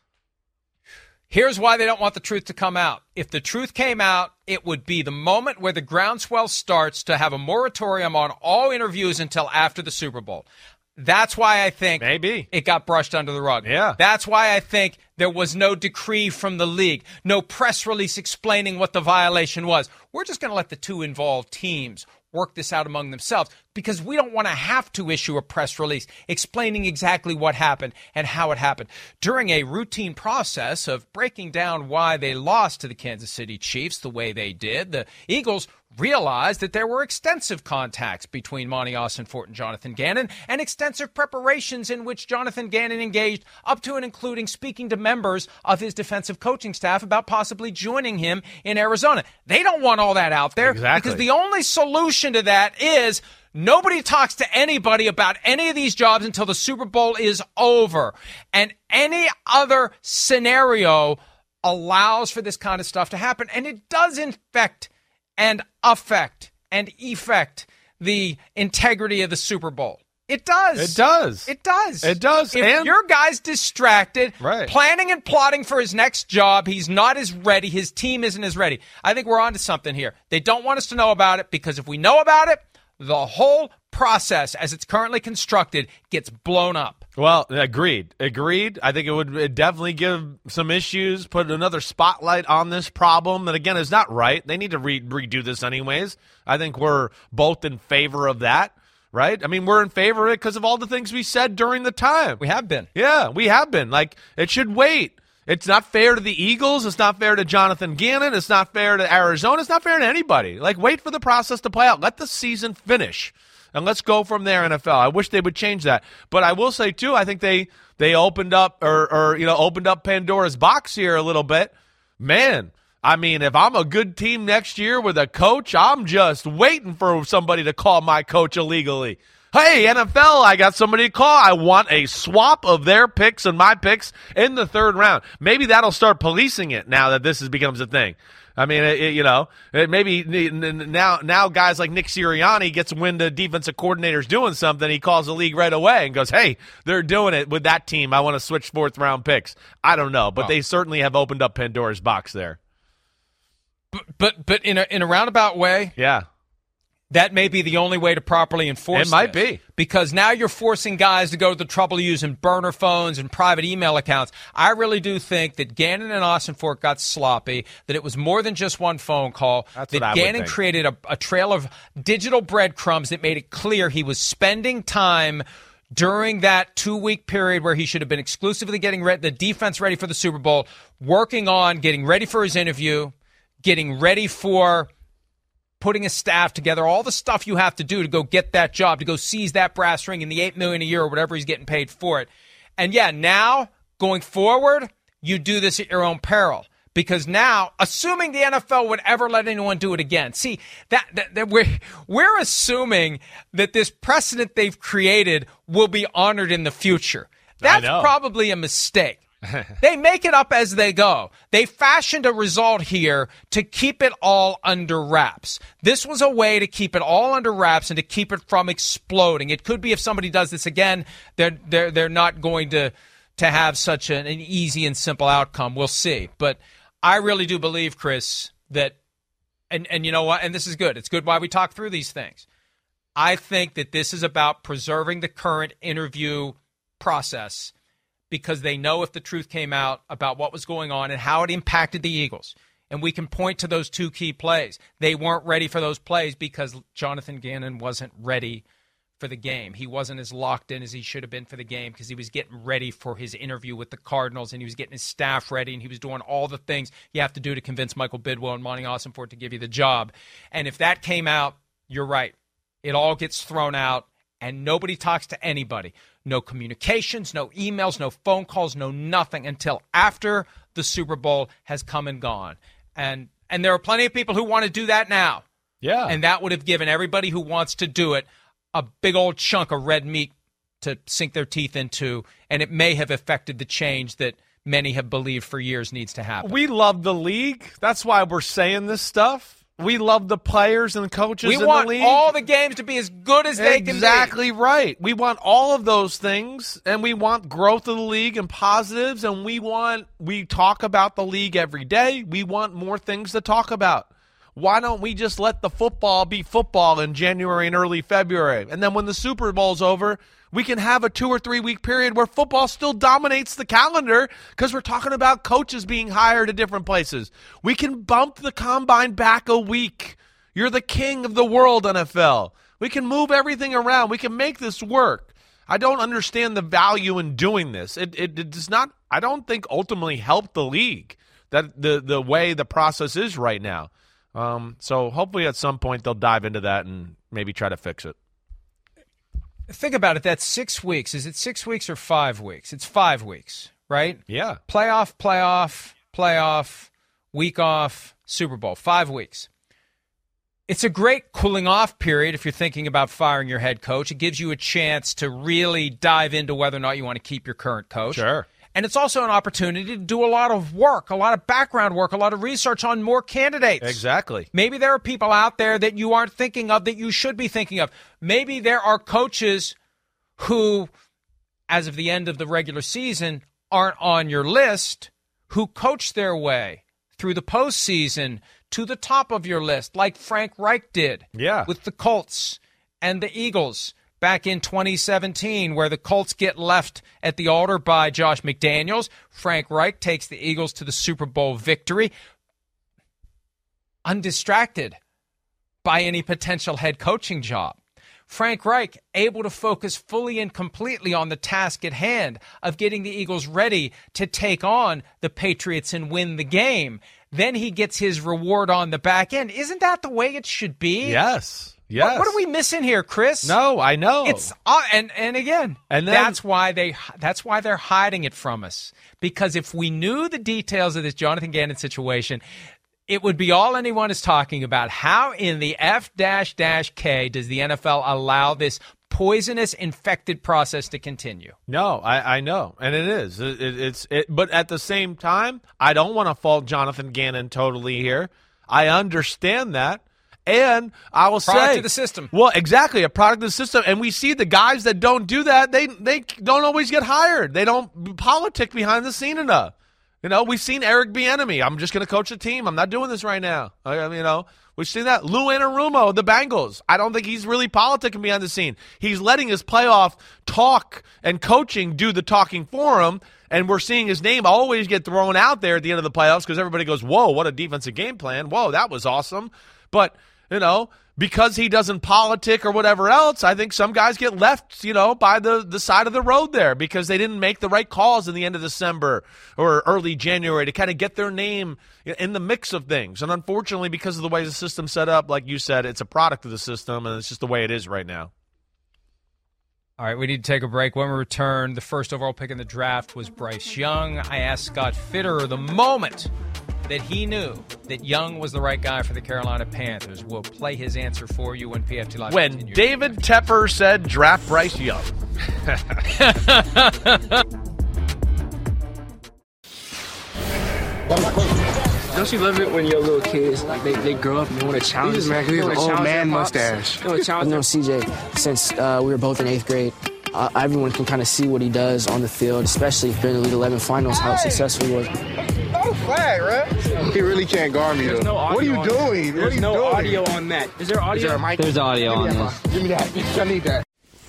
Here's why they don't want the truth to come out. If the truth came out, it would be the moment where the groundswell starts to have a moratorium on all interviews until after the Super Bowl. That's why I think Maybe. it got brushed under the rug. Yeah. That's why I think there was no decree from the league, no press release explaining what the violation was. We're just going to let the two involved teams work this out among themselves because we don't want to have to issue a press release explaining exactly what happened and how it happened. During a routine process of breaking down why they lost to the Kansas City Chiefs the way they did, the Eagles realized that there were extensive contacts between Monty Ossenfort and Jonathan Gannon and extensive preparations in which Jonathan Gannon engaged up to and including speaking to members of his defensive coaching staff about possibly joining him in Arizona. They don't want all that out there Exactly. because the only solution to that is nobody talks to anybody about any of these jobs until the Super Bowl is over. And any other scenario allows for this kind of stuff to happen. And it does infect and affect and effect the integrity of the Super Bowl. It does. It does. It does. It does. If And- your guy's distracted, Right. planning and plotting for his next job, he's not as ready, his team isn't as ready. I think we're onto something here. They don't want us to know about it because if we know about it, the whole process as it's currently constructed gets blown up. Well, agreed. Agreed. I think it would it'd definitely give some issues, put another spotlight on this problem that, again, is not right. They need to re- redo this anyways. I think we're both in favor of that, right? I mean, we're in favor of it because of all the things we said during the time. We have been. Yeah, we have been. Like, it should wait. It's not fair to the Eagles. It's not fair to Jonathan Gannon. It's not fair to Arizona. It's not fair to anybody. Like, wait for the process to play out. Let the season finish. And let's go from there, N F L. I wish they would change that. But I will say, too, I think they they opened up or, or you know opened up Pandora's box here a little bit. Man, I mean, if I'm a good team next year with a coach, I'm just waiting for somebody to call my coach illegally. Hey, N F L, I got somebody to call. I want a swap of their picks and my picks in the third round. Maybe that'll start policing it now that this is, becomes a thing. I mean, it, it, you know, it maybe now now guys like Nick Sirianni gets wind of defensive coordinators doing something. He calls the league right away and goes, hey, they're doing it with that team. I want to switch fourth round picks. I don't know, but Oh. they certainly have opened up Pandora's box there. But but, but in, a, in a roundabout way, Yeah. that may be the only way to properly enforce It might this. be. Because now you're forcing guys to go to the trouble of using burner phones and private email accounts. I really do think that Gannon and Ossenfort got sloppy, that it was more than just one phone call, That's that what I would Gannon think. created a, a trail of digital breadcrumbs that made it clear he was spending time during that two-week period where he should have been exclusively getting re- the defense ready for the Super Bowl, working on getting ready for his interview, getting ready for putting a staff together, all the stuff you have to do to go get that job, to go seize that brass ring and the eight million dollars a year or whatever he's getting paid for it. And yeah, now going forward, you do this at your own peril. Because now, assuming the N F L would ever let anyone do it again, see that, that, that we're we're assuming that this precedent they've created will be honored in the future. That's know. probably a mistake. They make it up as they go. They fashioned a result here to keep it all under wraps. This was a way to keep it all under wraps and to keep it from exploding. It could be if somebody does this again, they're they're they're not going to to have such an, an easy and simple outcome. We'll see. But I really do believe, Chris, that and and you know what? And this is good. It's good why we talk through these things. I think that this is about preserving the current interview process because they know if the truth came out about what was going on and how it impacted the Eagles. And we can point to those two key plays. They weren't ready for those plays because Jonathan Gannon wasn't ready for the game. He wasn't as locked in as he should have been for the game because he was getting ready for his interview with the Cardinals and he was getting his staff ready and he was doing all the things you have to do to convince Michael Bidwell and Monty Ossenfort to give you the job. And if that came out, you're right. It all gets thrown out, and nobody talks to anybody. No communications, no emails, no phone calls, no nothing until after the Super Bowl has come and gone. And and there are plenty of people who want to do that now. Yeah. And that would have given everybody who wants to do it a big old chunk of red meat to sink their teeth into, and it may have affected the change that many have believed for years needs to happen. We love the league. That's why we're saying this stuff. We love the players and coaches we in the want league. all the games to be as good as they can be. Exactly right. We want all of those things, and we want growth of the league and positives, and we want we talk about the league every day. We want more things to talk about. Why don't we just let the football be football in January and early February? And then when the Super Bowl's over, we can have a two- or three-week period where football still dominates the calendar because we're talking about coaches being hired at different places. We can bump the combine back a week. You're the king of the world, N F L. We can move everything around. We can make this work. I don't understand the value in doing this. It, it, it does not, I don't think, ultimately help the league, that the, the way the process is right now. Um, so hopefully at some point they'll dive into that and maybe try to fix it. Think about it. That's six weeks. Is it six weeks or five weeks? It's five weeks, right? Yeah. Playoff, playoff, playoff, week off, Super Bowl. Five weeks. It's a great cooling off period if you're thinking about firing your head coach. It gives you a chance to really dive into whether or not you want to keep your current coach. Sure. And it's also an opportunity to do a lot of work, a lot of background work, a lot of research on more candidates. Exactly. Maybe there are people out there that you aren't thinking of that you should be thinking of. Maybe there are coaches who, as of the end of the regular season, aren't on your list, who coach their way through the postseason to the top of your list, like Frank Reich did yeah. with the Colts and the Eagles back in twenty seventeen, where the Colts get left at the altar by Josh McDaniels. Frank Reich takes the Eagles to the Super Bowl victory, undistracted by any potential head coaching job. Frank Reich able to focus fully and completely on the task at hand of getting the Eagles ready to take on the Patriots and win the game. Then he gets his reward on the back end. Isn't that the way it should be? Yes. Yes. What, what are we missing here, Chris? No, I know. It's uh, and and again, and then, that's why they that's why they're hiding it from us. Because if we knew the details of this Jonathan Gannon situation, it would be all anyone is talking about. How in the F dash dash K does the N F L allow this poisonous, infected process to continue? No, I, I know, and it is. It, it, it's it, but at the same time, I don't want to fault Jonathan Gannon totally here. I understand that. And I will product say, product of the system. Well, exactly, a product of the system. And we see the guys that don't do that, they they don't always get hired. They don't politic behind the scene enough. You know, we've seen Eric Bieniemy. I'm just going to coach a team. I'm not doing this right now. I, you know, we've seen that. Lou Anarumo, the Bengals. I don't think he's really politicking behind the scene. He's letting his playoff talk and coaching do the talking for him. And we're seeing his name always get thrown out there at the end of the playoffs because everybody goes, whoa, what a defensive game plan. Whoa, that was awesome. But, you know, because he doesn't politic or whatever else, I think some guys get left, you know, by the, the side of the road there because they didn't make the right calls in the end of December or early January to kind of get their name in the mix of things. And unfortunately, because of the way the system's set up, like you said, it's a product of the system, and it's just the way it is right now. All right, we need to take a break. When we return, the first overall pick in the draft was Bryce Young. I asked Scott Fitterer the moment that he knew that Young was the right guy for the Carolina Panthers. We'll play his answer for you when P F T Live When continues. David Tepper said draft Bryce Young. Don't you love it when your little kids, like, they, they grow up and they want to challenge? He's man, he has an old man mustache. They want to challenge. I've known C J since uh, we were both in eighth grade. Uh, everyone can kind of see what he does on the field, especially during the Elite eleven finals, how successful he was. Not a flag, right? He really can't guard me, though. No what are you on, doing? There's what are you no doing? audio on that. Is there audio? Is there a mic? There's audio on this. this. Give me that. I need that.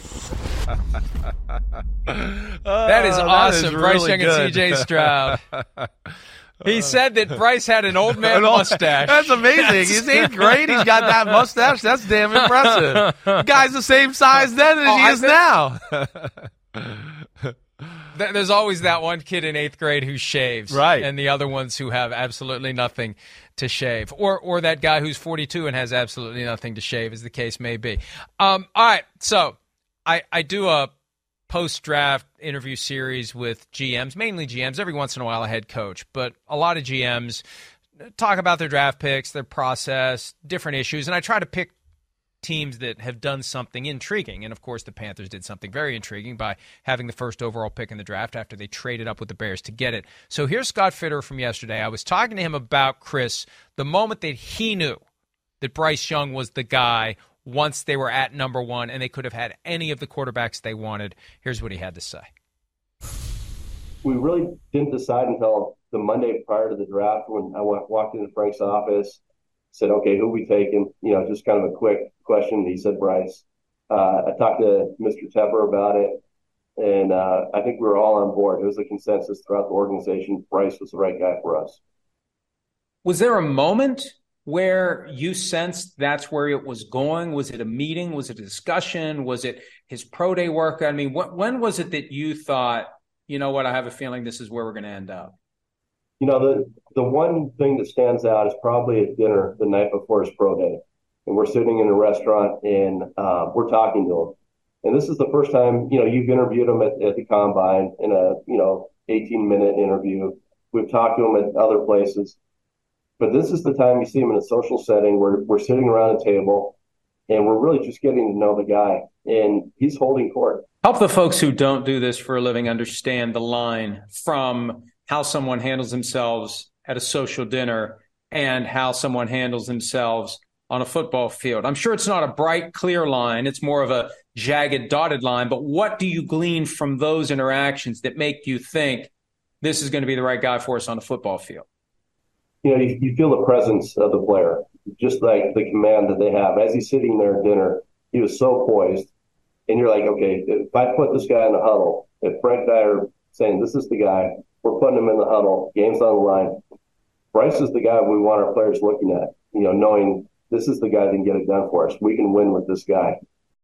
That is Oh, awesome, that is Bryce really Young good. and C J Stroud. He said that Bryce had an old man mustache. That's amazing. He's eighth grade. He's got that mustache. That's damn impressive. The guy's the same size then as Oh, he I is think- now. There's always that one kid in eighth grade who shaves, Right. and the other ones who have absolutely nothing to shave, or or that guy who's forty-two and has absolutely nothing to shave, as the case may be. Um, all right, so I I do a post-draft interview series with G Ms, mainly G Ms, every once in a while a head coach, but a lot of G Ms talk about their draft picks, their process, different issues, and I try to pick teams that have done something intriguing. And, of course, the Panthers did something very intriguing by having the first overall pick in the draft after they traded up with the Bears to get it. So here's Scott Fitter from yesterday. I was talking to him about, Chris, the moment that he knew that Bryce Young was the guy once they were at number one and they could have had any of the quarterbacks they wanted. Here's what he had to say. We really didn't decide until the Monday prior to the draft when I went, walked into Frank's office, said, okay, who we taking? You know, just kind of a quick question. He said Bryce. Uh, I talked to Mister Tepper about it, and uh, I think we were all on board. It was a consensus throughout the organization. Bryce was the right guy for us. Was there a moment where you sensed that's where it was going? Was it a meeting? Was it a discussion? Was it his pro day work? I mean, wh- when was it that you thought, you know what, I have a feeling this is where we're going to end up? You know, the, the one thing that stands out is probably at dinner the night before his pro day. And we're sitting in a restaurant and uh, we're talking to him. And this is the first time, you know, you've interviewed him at, at the Combine in a, you know, eighteen minute interview. We've talked to him at other places. But this is the time you see him in a social setting where we're sitting around a table and we're really just getting to know the guy. And he's holding court. Help the folks who don't do this for a living understand the line from how someone handles themselves at a social dinner and how someone handles themselves on a football field. I'm sure it's not a bright, clear line. It's more of a jagged, dotted line. But what do you glean from those interactions that make you think this is going to be the right guy for us on a football field? You know, you, you feel the presence of the player, just like the command that they have. As he's sitting there at dinner, he was so poised. And you're like, okay, if I put this guy in the huddle, if Frank and I are saying this is the guy, we're putting him in the huddle, game's on the line. Bryce is the guy we want our players looking at, you know, knowing this is the guy that can get it done for us. We can win with this guy.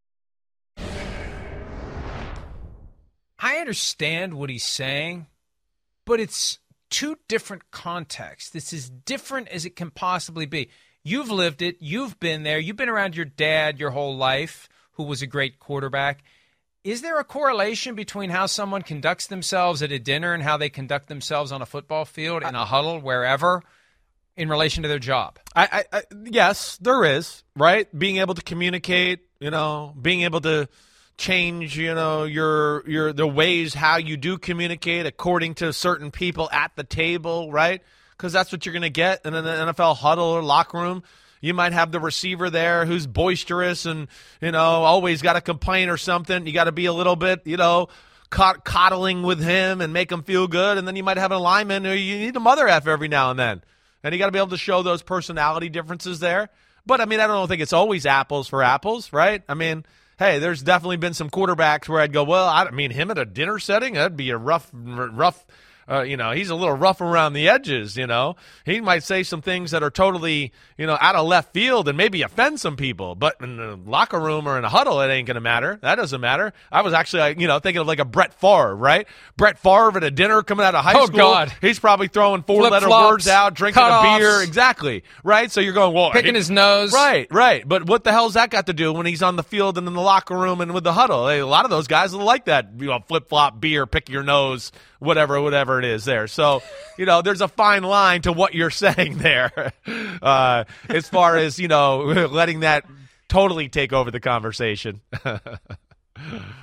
I understand what he's saying, but it's two different contexts. This is different as it can possibly be. You've lived it. You've been there. You've been around your dad your whole life, who was a great quarterback. Is there a correlation between how someone conducts themselves at a dinner and how they conduct themselves on a football field, in a huddle, wherever, in relation to their job? I, I, I yes, there is, right? Being able to communicate, you know, being able to change, you know, your your the ways how you do communicate according to certain people at the table, right? Because that's what you're going to get in an N F L huddle or locker room. You might have the receiver there who's boisterous and, you know, always got to complain or something. You got to be a little bit, you know, cod- coddling with him and make him feel good. And then you might have an lineman who you need a mother F every now and then. And you got to be able to show those personality differences there. But, I mean, I don't think it's always apples for apples, right? I mean, hey, there's definitely been some quarterbacks where I'd go, well, I mean, him at a dinner setting, that'd be a rough, rough – Uh, you know, he's a little rough around the edges, you know. He might say some things that are totally, you know, out of left field and maybe offend some people. But in the locker room or in a huddle, it ain't going to matter. That doesn't matter. I was actually, you know, thinking of like a Brett Favre, right? Brett Favre at a dinner coming out of high oh, school. God. He's probably throwing four-letter words out, drinking a beer. Exactly, right? So you're going, well. Picking he, his nose. Right, right. But what the hell's that got to do when he's on the field and in the locker room and with the huddle? Hey, a lot of those guys are like that, you know, flip-flop, beer, pick your nose, whatever, whatever it is there. So, you know, there's a fine line to what you're saying there uh, as far as, you know, letting that totally take over the conversation.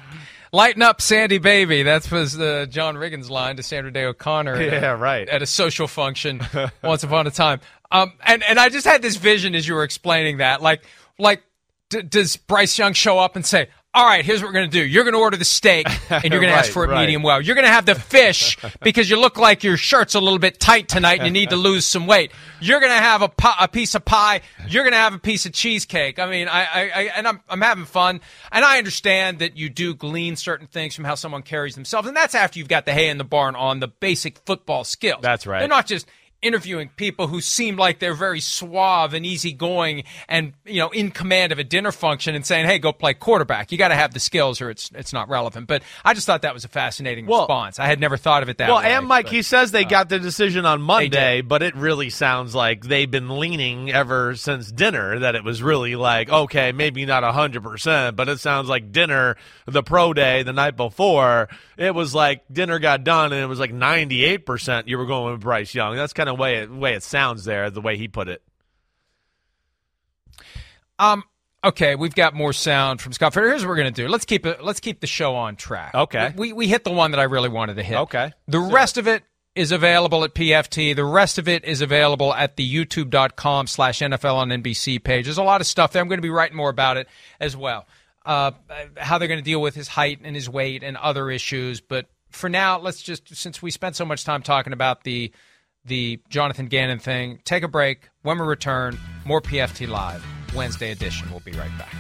Lighten up, Sandy baby. That was the John Riggins line to Sandra Day O'Connor. Yeah, right. At a social function once upon a time. Um, and, and I just had this vision as you were explaining that. Like, like d- does Bryce Young show up and say, all right, here's what we're going to do. You're going to order the steak, and you're going right, to ask for it right. medium well. You're going to have the fish because you look like your shirt's a little bit tight tonight and you need to lose some weight. You're going to have a, pi- a piece of pie. You're going to have a piece of cheesecake. I mean, I, I, I and I'm, I'm having fun. And I understand that you do glean certain things from how someone carries themselves, and that's after you've got the hay in the barn on the basic football skills. That's right. They're not just interviewing people who seem like they're very suave and easygoing and, you know, in command of a dinner function and saying, hey, go play quarterback. You got to have the skills or it's it's not relevant. But I just thought that was a fascinating well, response. I had never thought of it that well, way. Well, and Mike, but, he says they uh, got the decision on Monday, but it really sounds like they've been leaning ever since dinner that it was really like, okay, maybe not one hundred percent, but it sounds like dinner, the pro day the night before, it was like dinner got done and it was like ninety-eight percent you were going with Bryce Young. That's kind of way it, way it sounds there, the way he put it. Um. Okay, we've got more sound from Scott Fitterer. Here's what we're going to do. Let's keep it. Let's keep the show on track. Okay. We we hit the one that I really wanted to hit. Okay. The rest of it is available at P F T. The rest of it is available at the youtube.com slash NFL on N B C page. There's a lot of stuff there. I'm going to be writing more about it as well. Uh, how they're going to deal with his height and his weight and other issues. But for now, let's just, since we spent so much time talking about the the Jonathan Gannon thing, take a break. When we return, more P F T Live, Wednesday edition. We'll be right back.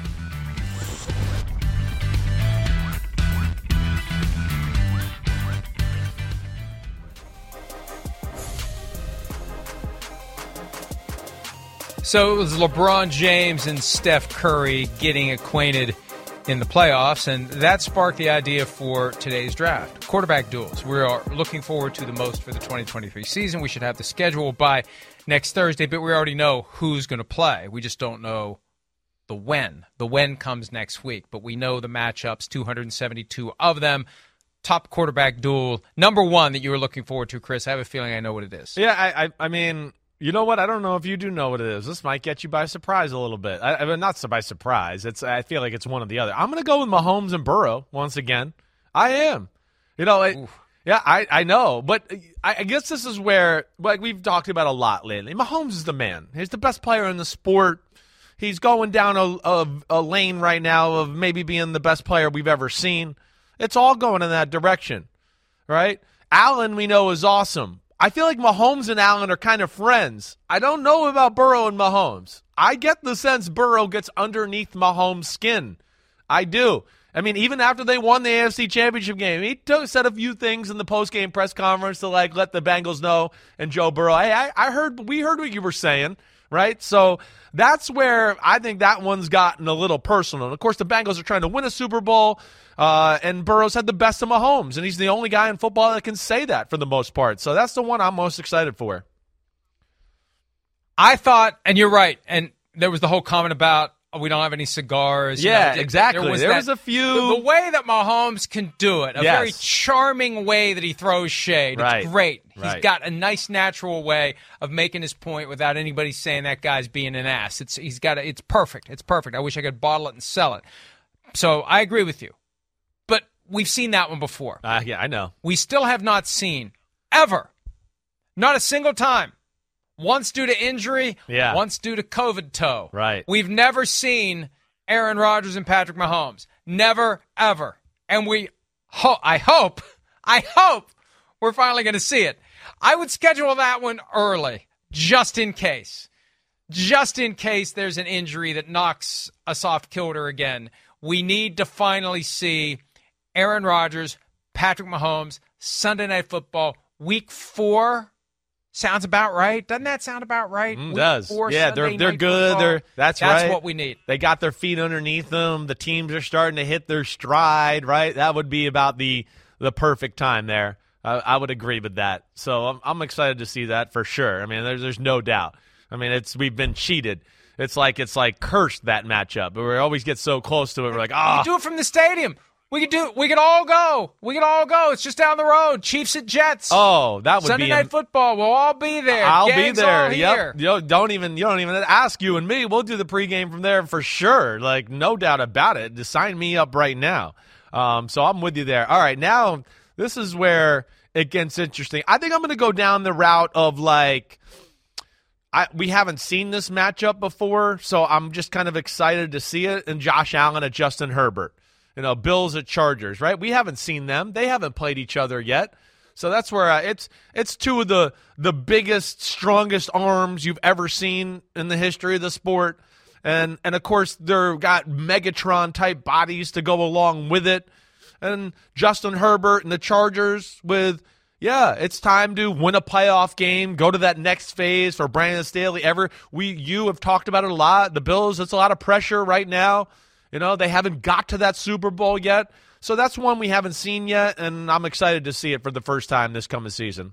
So it was LeBron James and Steph Curry getting acquainted in the playoffs, and that sparked the idea for today's draft. Quarterback duels. We are looking forward to the most for the twenty twenty-three season. We should have the schedule by next Thursday, but we already know who's going to play. We just don't know the when. The when comes next week, but we know the matchups, two hundred seventy-two of them. Top quarterback duel. Number one that you were looking forward to, Chris. I have a feeling I know what it is. Yeah, I, I, I mean... You know what? I don't know if you do know what it is. This might get you by surprise a little bit. I, I mean, not by surprise. It's. I feel like it's one or the other. I'm going to go with Mahomes and Burrow once again. I am. You know, it, yeah, I, I know. But I, I guess this is where, like we've talked about a lot lately, Mahomes is the man. He's the best player in the sport. He's going down a, a, a lane right now of maybe being the best player we've ever seen. It's all going in that direction, right? Allen, we know, is awesome. I feel like Mahomes and Allen are kind of friends. I don't know about Burrow and Mahomes. I get the sense Burrow gets underneath Mahomes' skin. I do. I mean, even after they won the A F C Championship game, he took, said a few things in the post-game press conference to, like, let the Bengals know and Joe Burrow. Hey, I, I heard, we heard what you were saying, right? So that's where I think that one's gotten a little personal. And, of course, the Bengals are trying to win a Super Bowl. Uh, and Burrow's had the best of Mahomes, and he's the only guy in football that can say that for the most part. So that's the one I'm most excited for. I thought, and you're right, and there was the whole comment about oh, we don't have any cigars. Yeah, you know, exactly. There was, there that, was a few. The, the way that Mahomes can do it, a yes. very charming way that he throws shade. Right. It's great. He's right. got a nice natural way of making his point without anybody saying that guy's being an ass. It's he's got a, it's perfect. It's perfect. I wish I could bottle it and sell it. So I agree with you. We've seen that one before. Uh, yeah, I know. We still have not seen, ever, not a single time, once due to injury, yeah. once due to COVID toe. Right. We've never seen Aaron Rodgers and Patrick Mahomes. Never, ever. And we, ho- I hope, I hope we're finally going to see it. I would schedule that one early, just in case. Just in case there's an injury that knocks us off kilter again. We need to finally see Aaron Rodgers, Patrick Mahomes, Sunday Night Football, week four. Sounds about right. Doesn't that sound about right? Mm, week does. Four, yeah, Sunday they're they're Night good. Football. They're that's, that's right. what we need. They got their feet underneath them. The teams are starting to hit their stride, right? That would be about the the perfect time there. I, I would agree with that. So I'm I'm excited to see that for sure. I mean, there's there's no doubt. I mean, it's we've been cheated. It's like it's like cursed, that matchup. But we always get so close to it. We're like, ah. You do it from the stadium. We could do. We could all go. We could all go. It's just down the road. Chiefs at Jets. Oh, that would Sunday be Night a, Football. We'll all be there. I'll Gang's be there. All Yep. here. You don't even you don't even ask you and me. We'll do the pregame from there for sure. Like no doubt about it. Just sign me up right now. Um, so I'm with you there. All right, now this is where it gets interesting. I think I'm going to go down the route of like, I, we haven't seen this matchup before, so I'm just kind of excited to see it. And Josh Allen at Justin Herbert, you know, Bills at Chargers, right? We haven't seen them; they haven't played each other yet. So that's where I, it's it's two of the the biggest, strongest arms you've ever seen in the history of the sport, and and of course they've got Megatron type bodies to go along with it. And Justin Herbert and the Chargers with. Yeah, it's time to win a playoff game, go to that next phase for Brandon Staley. Ever we you have talked about it a lot. The Bills, it's a lot of pressure right now. You know, they haven't got to that Super Bowl yet. So that's one we haven't seen yet, and I'm excited to see it for the first time this coming season.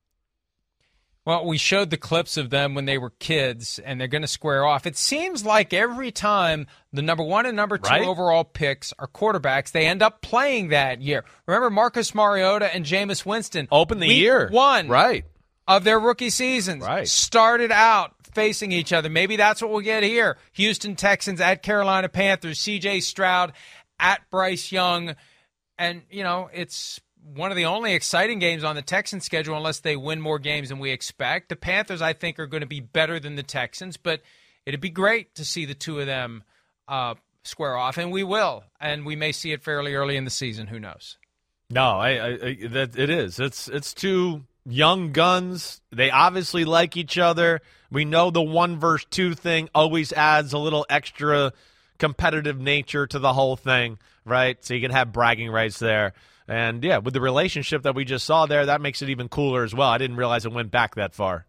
Well, we showed the clips of them when they were kids, and they're going to square off. It seems like every time the number one and number two right? overall picks are quarterbacks, they end up playing that year. Remember Marcus Mariota and Jameis Winston? Open the week year. one right. of their rookie seasons. Right. Started out facing each other. Maybe that's what we'll get here. Houston Texans at Carolina Panthers. C J Stroud at Bryce Young. And, you know, it's one of the only exciting games on the Texans schedule unless they win more games than we expect. The Panthers, I think, are going to be better than the Texans, but it'd be great to see the two of them uh, square off, and we will. And we may see it fairly early in the season. Who knows? No, I, I, I that it is. It's it's two young guns. They obviously like each other. We know the one versus two thing always adds a little extra competitive nature to the whole thing, right? So you can have bragging rights there. And, yeah, with the relationship that we just saw there, that makes it even cooler as well. I didn't realize it went back that far.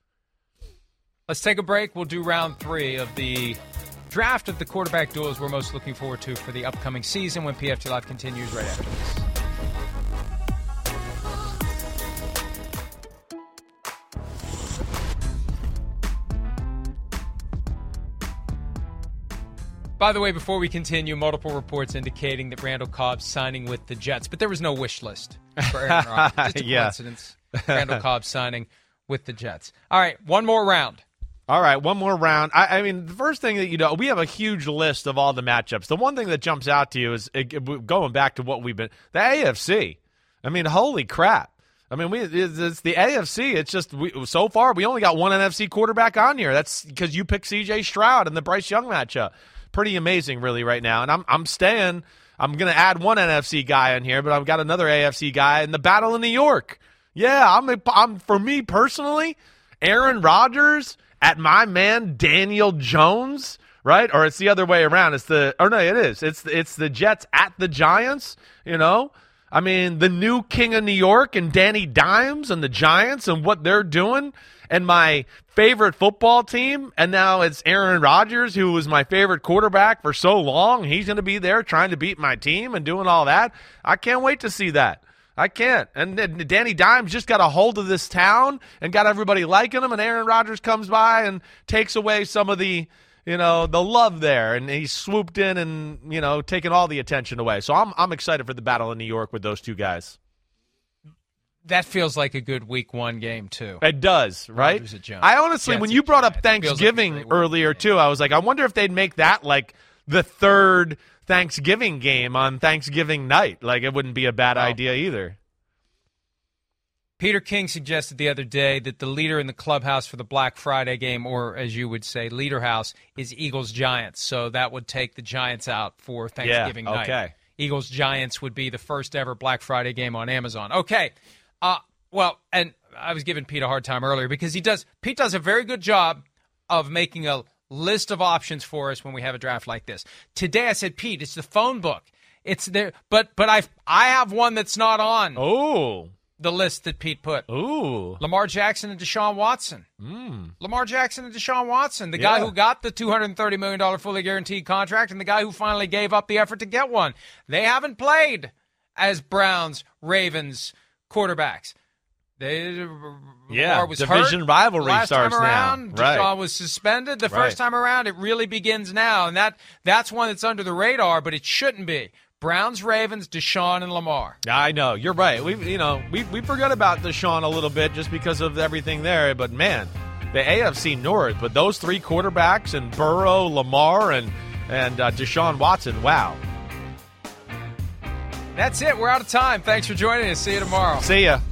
Let's take a break. We'll do round three of the draft of the quarterback duels we're most looking forward to for the upcoming season when P F T Live continues right after this. By the way, before we continue, multiple reports indicating that Randall Cobb's signing with the Jets, but there was no wish list for Aaron Rodgers. Just a yeah. coincidence. Randall Cobb signing with the Jets. All right, one more round. All right, one more round. I, I mean, the first thing that you know, we have a huge list of all the matchups. The one thing that jumps out to you is it, going back to what we've been the A F C. I mean, holy crap! I mean, we it's, it's the A F C. It's just we, so far we only got one N F C quarterback on here. That's because you picked C J Stroud in the Bryce Young matchup. Pretty amazing, really, right now. And I'm I'm staying. I'm going to add one N F C guy in here, but I've got another A F C guy in the Battle of New York. Yeah, I'm. A, I'm for me personally, Aaron Rodgers at my man Daniel Jones, right? Or it's the other way around. It's the or no, it is. It's it's the Jets at the Giants. You know, I mean, the new king of New York and Danny Dimes and the Giants and what they're doing. And my favorite football team, and now it's Aaron Rodgers, who was my favorite quarterback for so long. He's going to be there trying to beat my team and doing all that. I can't wait to see that. I can't. And Danny Dimes just got a hold of this town and got everybody liking him, and Aaron Rodgers comes by and takes away some of the, you know, the love there, and he's swooped in and, you know, taken all the attention away. So I'm I'm excited for the Battle of New York with those two guys. That feels like a good week one game, too. It does, right? I honestly, Jets when you brought up Thanksgiving like earlier, too, I was like, I wonder if they'd make that like the third Thanksgiving game on Thanksgiving night. Like, it wouldn't be a bad wow. idea either. Peter King suggested the other day that the leader in the clubhouse for the Black Friday game, or as you would say, leader house, is Eagles-Giants. So that would take the Giants out for Thanksgiving yeah, night. Okay. Eagles-Giants would be the first ever Black Friday game on Amazon. Okay. Uh, well, and I was giving Pete a hard time earlier because he does. Pete does a very good job of making a list of options for us when we have a draft like this. Today I said, Pete, it's the phone book. It's there, but but I I have one that's not on. Oh, the list that Pete put. Ooh, Lamar Jackson and Deshaun Watson. Mm. Lamar Jackson and Deshaun Watson, the yeah. guy who got the two hundred thirty million dollars fully guaranteed contract, and the guy who finally gave up the effort to get one. They haven't played as Browns, Ravens quarterbacks. They, yeah, was division hurt rivalry last starts time around. now. Right. Deshaun was suspended the right. first time around. It really begins now, and that that's one that's under the radar, but it shouldn't be. Browns, Ravens, Deshaun, and Lamar. I know you're right. We you know we we forgot about Deshaun a little bit just because of everything there, but man, the A F C North, but those three quarterbacks and Burrow, Lamar, and and uh, Deshaun Watson. Wow. That's it. We're out of time. Thanks for joining us. See you tomorrow. See ya.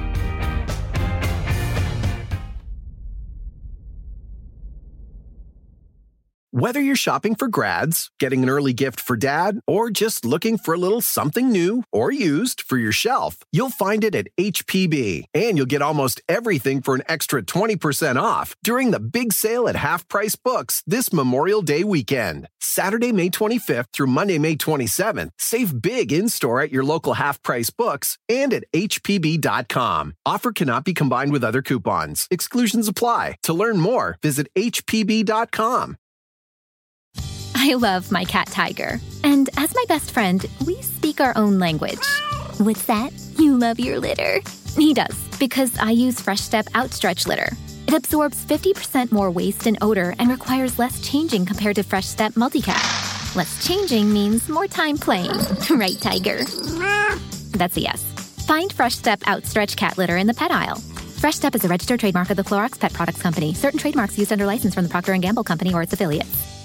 Whether you're shopping for grads, getting an early gift for dad, or just looking for a little something new or used for your shelf, you'll find it at H P B. And you'll get almost everything for an extra twenty percent off during the big sale at Half Price Books this Memorial Day weekend. Saturday, May twenty-fifth through Monday, May twenty-seventh. Save big in-store at your local Half Price Books and at H P B dot com. Offer cannot be combined with other coupons. Exclusions apply. To learn more, visit H P B dot com. I love my cat Tiger. And as my best friend, we speak our own language. What's that? You love your litter? He does, because I use Fresh Step Outstretch Litter. It absorbs fifty percent more waste and odor and requires less changing compared to Fresh Step Multicat. Less changing means more time playing. Right, Tiger? That's a yes. Find Fresh Step Outstretch Cat Litter in the pet aisle. Fresh Step is a registered trademark of the Clorox Pet Products Company. Certain trademarks used under license from the Procter and Gamble Company or its affiliates.